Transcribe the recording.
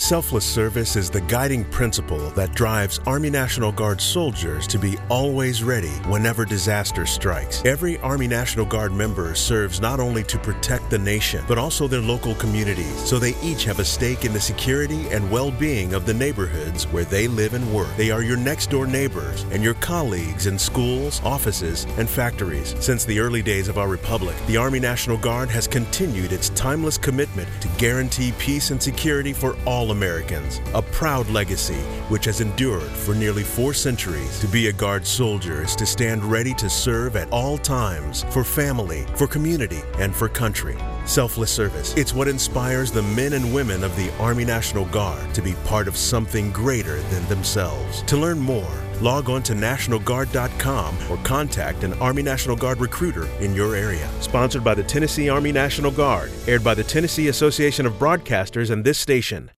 Selfless service is the guiding principle that drives Army National Guard soldiers to be always ready whenever disaster strikes. Every Army National Guard member serves not only to protect the nation, but also their local communities, so they each have a stake in the security and well-being of the neighborhoods where they live and work. They are your next-door neighbors and your colleagues in schools, offices, and factories. Since the early days of our republic, the Army National Guard has continued its timeless commitment to guarantee peace and security for all Americans, a proud legacy which has endured for nearly 4 centuries. To be a Guard soldier is to stand ready to serve at all times for family, for community, and for country. Selfless service, it's what inspires the men and women of the Army National Guard to be part of something greater than themselves. To learn more, log on to NationalGuard.com or contact an Army National Guard recruiter in your area. Sponsored by the Tennessee Army National Guard, aired by the Tennessee Association of Broadcasters and this station.